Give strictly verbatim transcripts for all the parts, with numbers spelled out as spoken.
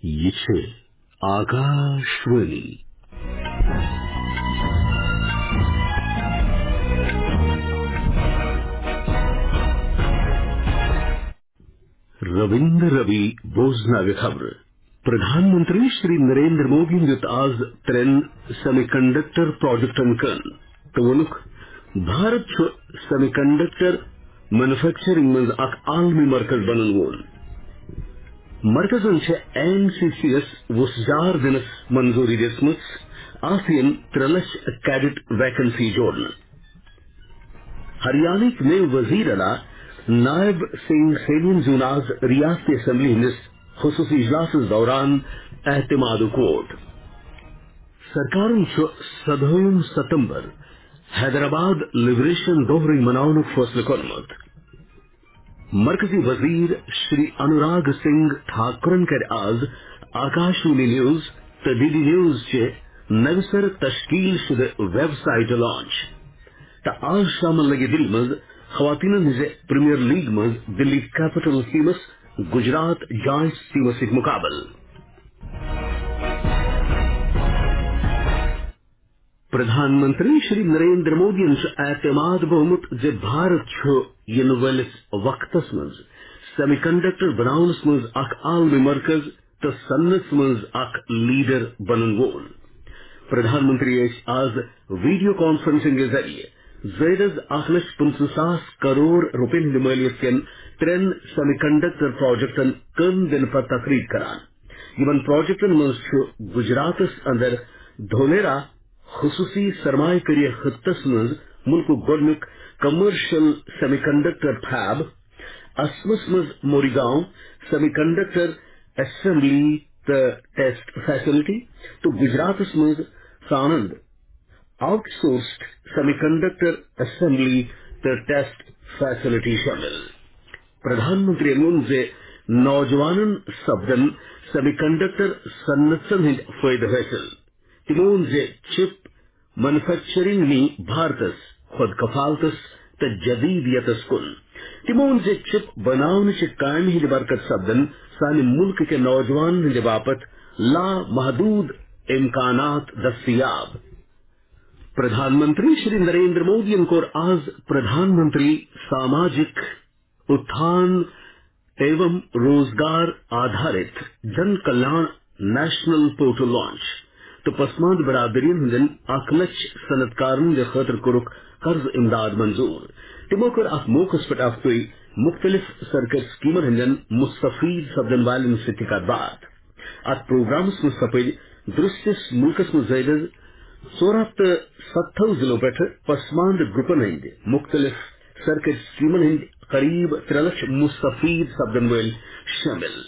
ये छे आकाशवाणी रविंद्र रवि बोजनागे खबर प्रधानमंत्री श्री नरेंद्र मोदी ने आज ट्रेन सेमीकंडक्टर प्रोजेक्ट कन तवलुक भारत सेमीकंडक्टर मैन्युफैक्चरिंग में अक आलमी मरकज बनन वोल मरकजन एन सी सी एस वसजार दिनस मंजूरी दिसमस आसियन त्रलश कैडेट वैकेंसी जोड़न हरियाणा में वजीर अला नायब सिंह सेलिम जुनाज रियासती असम्बली हिंदस खुसूसी इजलास दौरान एहतमाद कोट सरकार सदोम सितंबर हैदराबाद लिबरेशन दोहरी मनाउन फैसले करमत मरकजी वजीर श्री अनुराग सिंह ठाकुरन कर आज आकाशवाणी न्यूज तो डीडी न्यूज चे नवसर तश्कील शुदे वेबसाइट लॉन्च ता आज शाम लगे दिल मज खवातीन निजे प्रीमियर लीग मज दिल्ली कैपिटल टीमस गुजरात जायंट्स टीमस मुकाबल प्रधानमंत्री श्री नरेंद्र मोदी एतमाद बहुमत जे भारत इन वलिस वक्तस मज सेमीकंडक्टर बनाउनस मज अख आलमी मरकज तो सन्नत मज अख लीडर बनन वोल प्रधानमंत्री आज वीडियो कॉन्फ्रेंसिंग के जरिए जैदज अख लक्ष पंचह सास करोड़ रुपये मालियत कन त्रेन सेमीकंडक्टर प्रोजेक्टन कन दिन पर तकरीर करान इवन प्रोजेक्टन मज गुजरात अंदर धोलेरा खुसूसी सरमायाकारी खत्तस मज मुल्क गोडनुक कमर्शियल सेमीकंडक्टर फैब असमस मज मोरीगांव सेमीकंडक्टर असेंबली द टेस्ट फैसिलिटी तो गुजरात मज सानंद आउटसोर्स्ड सेमीकंडक्टर असेंबली द टेस्ट फैसिलिटी शामिल प्रधानमंत्री ने नौजवान सब्दन सेमीकंडक्टर सन्नतन हिंद फायदा हासिल तिमोन जे चिप मैन्युफैक्चरिंग नी भारतस खुद कफालतस त जदीदियतस कुन तिमोन जे चिप बनावन च कायम हिंद बरकत सब्दन सानी मुल्क के नौजवान हिंद बापत ला महदूद इम्कानात दस्तियाब प्रधानमंत्री श्री नरेंद्र मोदी को आज प्रधानमंत्री सामाजिक उत्थान एवं रोजगार आधारित जन कल्याण नेशनल पोर्टल लॉन्च तो पसमांद बरादरीन हिंदन अखलच सनतकारन के खतर कुरुक कर्ज इमदाद मंजूर तिमोकर अख मोकस पर अफ्तुई मुख्तलिफ सरकार स्कीमर हिंदन मुस्तफीद सब्दन वालिन सिद्धिकात बात अत प्रोग्राम्स में सपेज दृश्यस मुल्कस में जैदज सोरहत सत्थव जिलों पर पसमांद ग्रुपन हिंद मुख्तलिफ सरकार स्कीमर हिंद करीब त्रलक्ष मुस्तफीद सब्दन वाल शामिल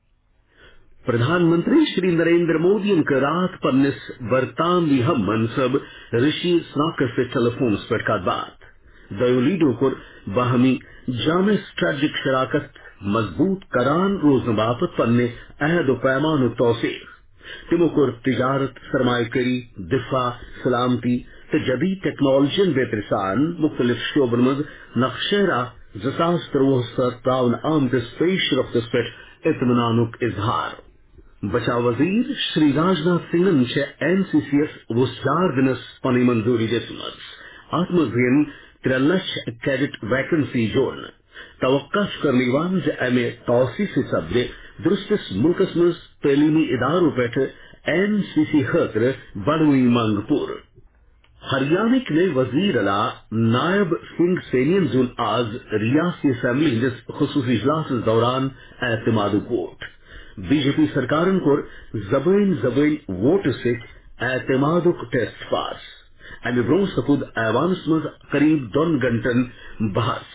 प्रधानमंत्री श्री नरेंद्र मोदी के रात पन्निस बरतानवी हम मनसब ऋषि स्नाकर से टेलीफोन पर का बात दयोलीडो को बाहमी जामे स्ट्रेटजिक शराकत मजबूत करान रोज बापत पन्ने अहद पैमान तौसीर तिमोकुर तिजारत सरमायाकारी दिफा सलामती तो जदीद टेक्नोलॉजी बेतरसान मुख्तलिफ शोबन मज नक्शेरा जसास तरह ताउन आम दिस पेश रफ्त पर इत्मीनानुक इजहार बचा वजीर श्री राजनाथ सिंह ने एन सी सी एस वसजार दिनस पनी मंजूरी दिसमस आत्मजन त्रलश कैडेट वैकेंसी जोड़न तवक्कफ करनीवान जे एमे तौसी से सब्जे दुरुस्तस मुल्कस मज तलीमी इदारों पेट एन सी सी खतर बड़ुई मंगपुर हरियाणा में वजीर अला नायब सिंह सेलियन जुन आज रियासती असम्बली हिंदस खुसूसी इजलास दौरान एतमाद कोट बीजेपी सरकार को जबैन जबैन वोट से एतमादुक टेस्ट पास अमे ब्रो सपुद ऐवानस मज करीब दोन घंटन बहस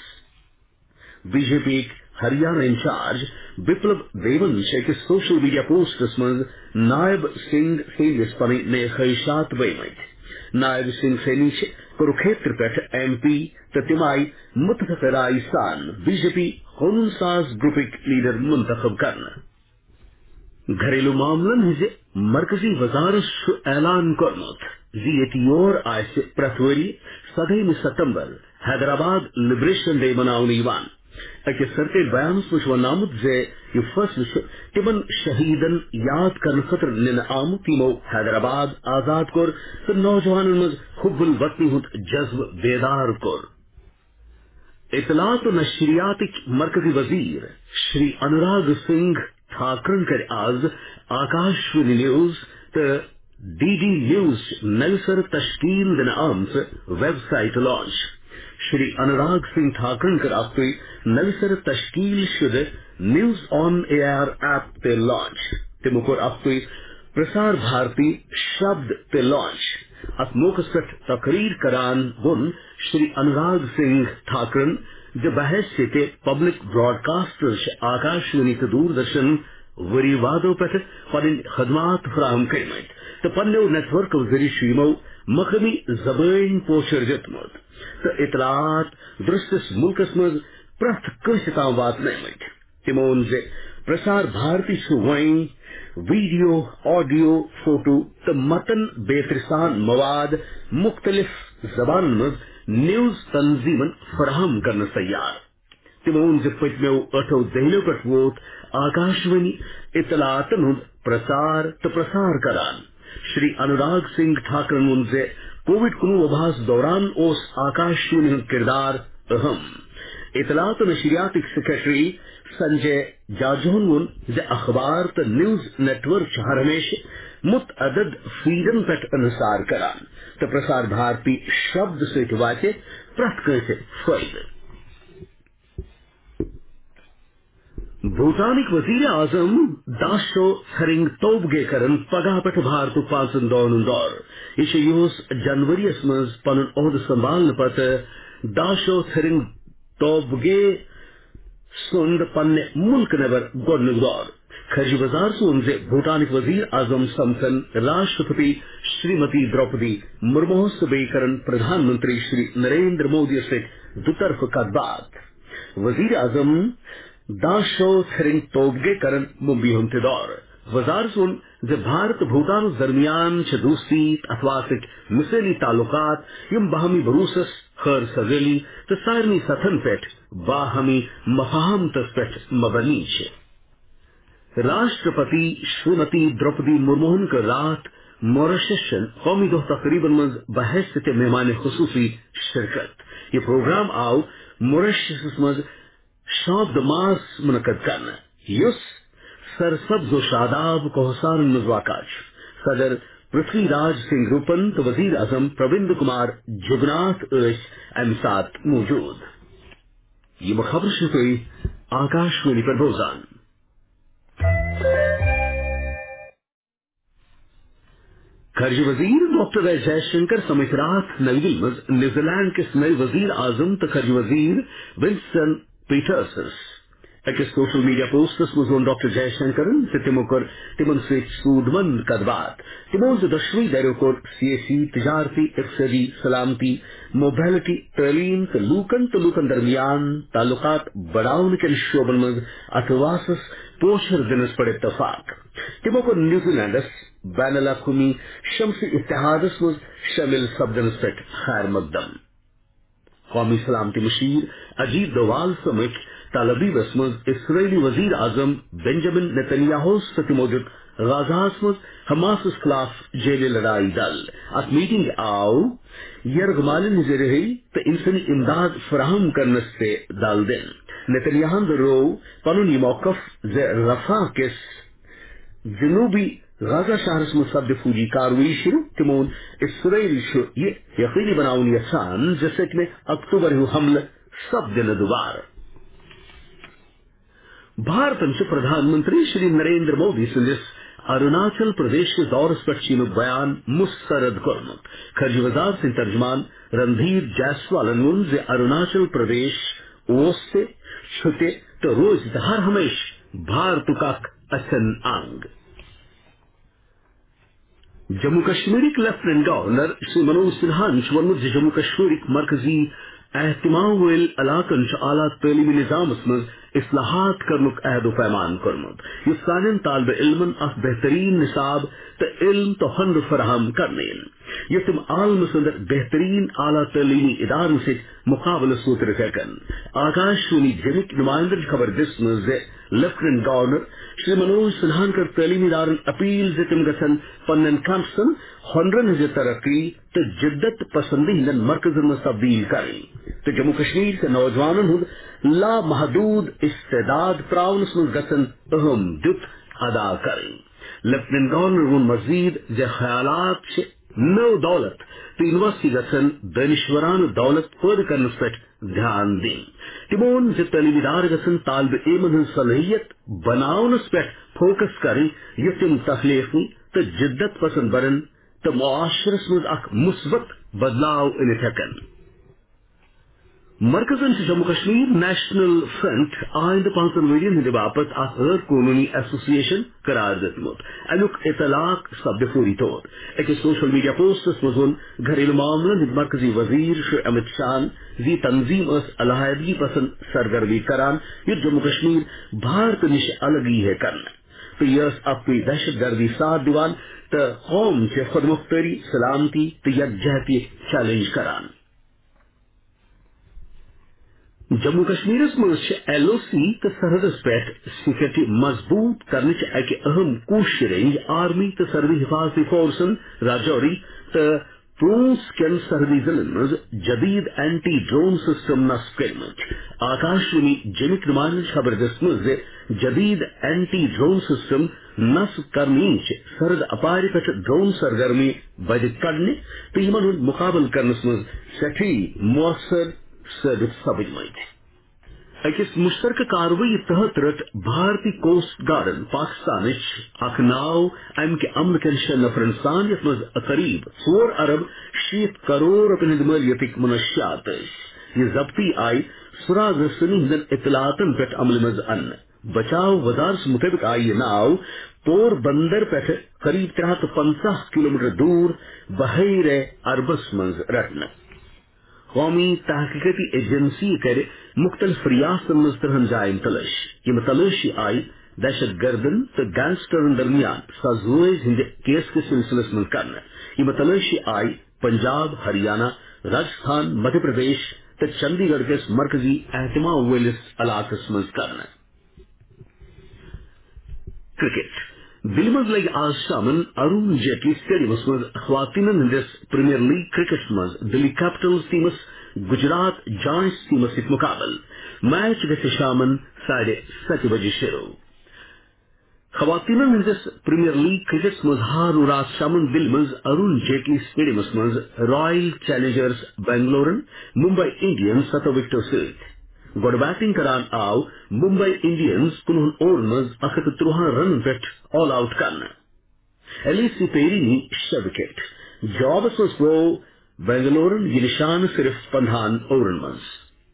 बीजेपी हरियाणा इंचार्ज बिप्लब देवन के सोशल मीडिया पोस्ट मज नायब सिंह सेलियस पनी ने खैशात बेमत नायब सिंह सेनी कुरुक्षेत्र पेट एमपी ततिमाई मुतफिक राइसान बीजेपी खुनसाज ग्रुपिक लीडर मुंतखब करना घरेलू मामलन हिजे मरकजी वजारत ऐलान करमत जी एटीओर आज प्रथवरी सदे सितंबर हैदराबाद लिबरेशन डे मनाउन اکس سرکٹ بیانس مش ون آمت زِ یہ فیصلہ تمن شہیدن یاد کرنے خاطر نن آمت یمو حیدرآباد آزاد کور تو نوجوانن مز حب الوطنی ہند جذب بیدار کور. اطلاعات و نشریات مرکزی وزیر شری انوراگ سنگھ ٹھاکرن کر آز آکاشوانی نیوز تو ڈی ڈی نیوز نوسر تشکیل دن آمت website launch. Shri Anurag Singh ٹھاکرن کر اخوی نوسر تشکیل شد نیوز آن ایئر ایپ تے لانچ. تمو کور اخوی پرسار بھارتی شبد تے لانچ. ات موقع پہ تقریر کران ون شری انوراگ سنگھ ٹھاکرن جو بحث سے پبلک براڈ کاسٹر آکاشوانی تو دوردرشن وری وادو پہ پن خدمات فراہم کرمت تو پنو نیٹ ورک ذریعہ یمو مقامی زبان پوچھر دتمت تو اطلاعات درستس ملکس مز پرت کنس تام واتنمت. تمو وون زِ Prasar Bharati when video audio photo تو متن بیتر سان مواد مختلف زبان مز نیوز تنظیمن فراہم کرنے تیار. تمو وون زِ پتمو ٲٹھو دہلیو پہ ووت آکاشوانی اطلاعاتن ہند پرسار تو پرسار کران. شری انوراگ سنگھ ٹھاکرن وون زِ کووڈ کنوہ وباس دوران اس آکاشوانی ہند کردار اہم. اطلاعات و نشریات سیکرٹری سنجے جاجون وون زِ اخبار تو نیوز نیٹ ورک ہر ہمیشہ متعدد فیڈن پہ انحصار کران تو پرسار بھارتی شبد ست واتہ پرت کنس فائدہ. بھوٹانک وزیر اعظم داشو تھرنگ توبگے کرن پگہ پہ بھارت پانچن دون دور. یہ یہس جنوری مز پن عہد سنبھالنے پتہ داشو تھرنگ توبگے سند پنہ ملک نبر گۄڈنیُک دور. خارجہ وزار وون زِ بھوٹانک وزیر اعظم سمکھن راشٹرپتی شریمتی دروپدی مرمو بیٚیہِ کرن پردھان منتری شری نریندر مودی سۭتۍ دُطرفہ کتھ باتھ. وزیر اعظم داشو تھرنگ توبگے کرن ممبئی ہند دور. وزار وون زِ بھارت بھوٹان درمیان چھ دوستی اتواسک مثالی تعلقات یم باہمی بروسس خیر سگالی تو سارنی سطحن پہ باہمی مفاہمتس پہ مبنی چھ. راشٹرپتی شریمتی دروپدی مرموہن کا رات موریشس قومی دہ تقریباً مز بحیثیت مہمان خصوصی شرکت. یہ پروگرام آو موریشس مز شاپ د ماس منعقد کرنا یس سرسبز و شاداب کوہسان مز واقع. صدر پرتھوی راج سنگھ روپن تو وزیر اعظم پرویند کمار جگناتھ ام سات موجود. یہ خبر شی آکاشوانی پر بوزان. خارجہ وزیر ڈاکٹر ایس جے شنکر سمیت رات نئی دلی مز نیوزی لینڈ کس نئے وزیر اعظم تو خارجہ وزیر ونسٹن پیٹرسس اکس سوشل میڈیا پوسٹس مز ڈاکٹر جے شنکرن تمو کر تمن ست سود مند کت بات. تمو دشوئی دورو کور سیاسی تجارتی اقتصادی سلامتی موبیلٹی تعلیم تو لوکن تو لوکن درمیان تعلقات بڑھاؤن کن شعبن مز اتواسس پوچھر دنس پر اتفاق. تمو کو نیوزی لینڈس بین الاقوامی شمسی اتحادس مز شامل سپدنس پہ خیر مقدم. قومی سلامتی مشیر اجیت دوال سمت طالبیبس مز اسرائیلی وزیر اعظم بنجامن نیتنیاہو ست موجود غازاس مز حماس خلاف جیل لڑائی دل. ات میٹنگ آو یرغمالن ذریعے تو انسانی امداد فراہم کرنے سے دل دن. نیتنیاہن رو پنن یہ موقف ز رفح کس جنوبی غزہ شہرس مز سپد فوجی کاروی شروع. تمون اسرائیل یہ یقینی بناؤن یژھان جس میں اکتوبر حملہ سپدن دوبار. بھارتن سے پردھان منتری شری نریندر مودی سندس اروناچل پردیش کے دورس پہ چینک بیان مسترد کورمت. خارجہ وزار سن ترجمان رندھیر جیسوالن وون زِ اروناچل پردیش اوس چھتے تو روز ہر ہمیش بھارت کا اچھن انگ. جموں کشمیر لیفٹنٹ گورنر شری منوج سنہا ونمت جموں کشمیر مرکزی اہتمام ول علاقن اعلیٰ تعلیمی نظام مز اصلاحات کرنک عہد و پیمان کورمت یس سان طالب علمن اخ بہترین نصاب تو علم تو ہنر فراہم کرنے. ये तुम आलम संदर बेहतरीन आला तलीमी इदारों से मुकाबला सूत्र हेकन आकाशवाणी जमिक नुमाइंदर खबर दिस मजे लेफ्टिनेंट गवर्नर श्री मनोज सिन्हानकर तलीमी इदारन अपील से तुम गसन पन्नन कामसन हंड्रन हज तरक्की तो जिद्दत पसंदी हिंदन मरकज में तब्दील करें तो जम्मू कश्मीर के नौजवानों हुद ला महदूद इस्तेदाद प्राउंस में गसन अहम दुत अदा करें लेफ्टिनेंट गवर्नर वोन मजीद जे ख्यालात से नौ दौलत तो यूनिवर्सिटी गसन दानिशवरान दौलत पैदा करने पर ध्यान दें तिमोन जे तलीमिदार गसन तालब इल्म सलाहियत बनाउनस पर फोकस करें ये तिम तखलीकी तो जिद्दत पसंद बरन तो मुआशरस में अख मुस्बत बदलाव इन थकन मरकजन जम्मू कश्मीर नेशनल फ्रंट आइंद पांचवेरियन हिंद बापत आखर कानूनी एसोसिएशन करार दितमुत अमुक इतलाक सब्द फौरी तौर एक सोशल मीडिया पोस्ट मजून घरेलू मामलन हिंद मरकजी वजीर श्री अमित शाह जी तंजीम अस अलाहदगी पसंद सरगर्मी करान ये जम्मू कश्मीर भारत निश अलगी है करना तो यस अपनी दहशत गर्दी साथ दीवान तो कौम के खुद मुख्तरी सलामती तो यकजहती चैलेंज करान जम्मू कश्मीर में एल ओ सी तो सरहदस पे सिक्योरिटी मजबूत करने के अहम कोशिश आर्मी तो सरहदी हिफाजती फोर्सन राजौरी तो पूंछ कन सरहदी जिलन में जदीद एंटी ड्रोन सिस्टम नस्ब कर आकाशवाणी जमिक नुमाइंदर खबर दिस जदीद एंटी ड्रोन सिस्टम नस्ब करने सरहद अपार पे ड्रोन सरगर्मी बज कड़ने तो यमन मुकाबल करने सठी मुअसर सबित सबित अकिस मुश्तरक कार्रवाई तहत रट भारतीय कोस्ट गार्डन पाकिस्तान अख नाव अम के अमन कन शे नफरन सान यथ मज करीब ोर अरब शीत करोड़ रुपये हिंद मलियतिक मनशियात ये जब्ती आई सुराग रसनी हिंदन इतलातन पे अमल मज अन बचाव वजारत मुताबिक आई ये नाव पोर बंदर पे करीब त्रहत पंचाह किलोमीटर दूर बहर अरबस मज रटन कौमी तहकीकती एजेंसी करे मुख्तलिफ रियासतन में तरहन जायन तलश ये तलशी आई दहशत गर्दन तो गैंगस्टर दरमियान साजोज हिंद केस के सिलसिले में करना ये तलशी आई पंजाब हरियाणा राजस्थान मध्य प्रदेश तो चंडीगढ़ के मरकजी एहतमा वेलिस इलाकस में करना क्रिकेट दिल मज लग आज शामन अरुण जेटली स्टेडियम मज ख्वातीन हिंदस प्रीमियर लीग क्रिकेट मज दिल्ली कैपिटल्स टीमस गुजरात जायंट्स टीमस मुकाबल मैच गसे शामन साढ़े सात बजे शुरू ख्वातीन हिंदस प्रीमियर लीग क्रिकेट मज हार रात शामन दिल मज अरुण जेटली स्टेडियम मज रॉयल चैलेंजर्स बेंगलोरन मुंबई इंडियंस सत विकेटों से गोड बैटिंग करान आव मुंबई इंडियंस कुन ओवर मज अखत त्रुहा रन पे ऑल आउट करना एलिसी पेरी नी छह विकेट जॉबस मज प्रो बेंगलोरन ये निशान सिर्फ पंद्रह ओवर मज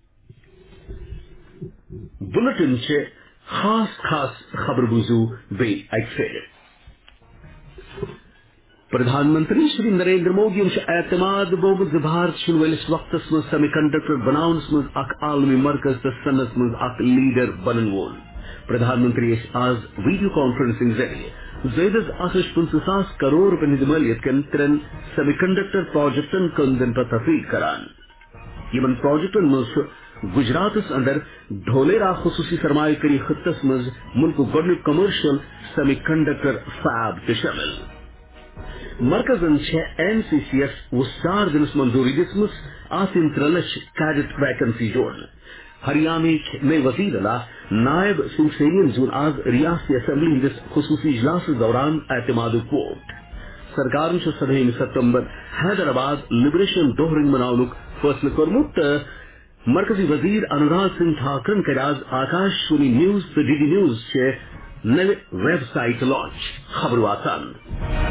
बुलेटिन चे खास खास खबर बुजू बे एक्सेड प्रधानमंत्री श्री नरेंद्र मोदी एतमाद बहुमत भारत शुनवलिस वक्त में सेमीकंडक्टर बनाउनस में अख आलमी मरकज तो सनत में अख लीडर बनन वोल प्रधानमंत्री आज वीडियो कॉन्फ्रेंसिंग जरिए जैदस आशिश पंचास करोड़ रुपये मलियत कन तिरन सेमीकंडक्टर प्रोजेक्टन कंदन पर तफरीक करान यमन प्रोजेक्टन में गुजरात अंदर ढोलेरा खुसूसी सरमायाकारी खत्तस में मुल्क गोडन कमर्शियल सेमीकंडक्टर फैब शामिल मरकजन एन सी सी एस वसार दिनस मंजूरी दिसमस आसिन त्रलश कैडेट वैकेंसी जोड़न हरियाणा नए वजीर अला नायब सिंह सेनियन जून आज रियासती असम्बली हिंदस खुसूसी इजलास दौरान एतमाद वोट सरकार सदह सितंबर हैदराबाद लिबरेशन दोहरिंग मनाउनुक फैसले कोरमुत मरकजी वजीर अनुराग सिंह ठाकरन के आज Akashvani news D D news नए वेबसाइट लॉन्च खबर वासान